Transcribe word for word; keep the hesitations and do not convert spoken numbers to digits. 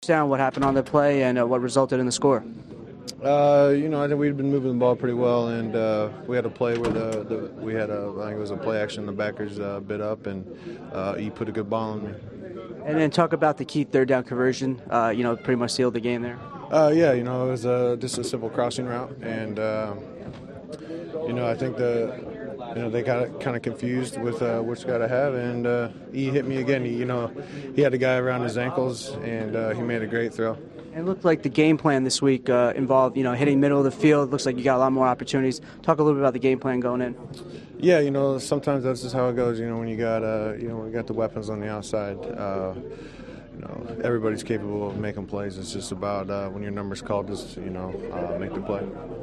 down what happened on the play and uh, what resulted in the score. Uh, you know, I think we'd been moving the ball pretty well, and uh, we had a play where the, the we had a I think it was a play action. The backers uh, bit up, and uh, he put a good ball on me. And then talk about the key third down conversion. Uh, you know, pretty much sealed the game there. Uh, yeah, you know, it was uh, just a simple crossing route, and uh, you know, I think the. You know, they got kind of confused with uh, which guy to have, and uh, he hit me again. He, you know, he had a guy around his ankles, and uh, he made a great throw. It looked like the game plan this week uh, involved, you know, hitting middle of the field. Looks like you got a lot more opportunities. Talk a little bit about the game plan going in. Yeah, you know, sometimes that's just how it goes. You know, when you got, uh, you know, when you got the weapons on the outside. Uh, you know, everybody's capable of making plays. It's just about uh, when your number's called, just you know, uh, make the play.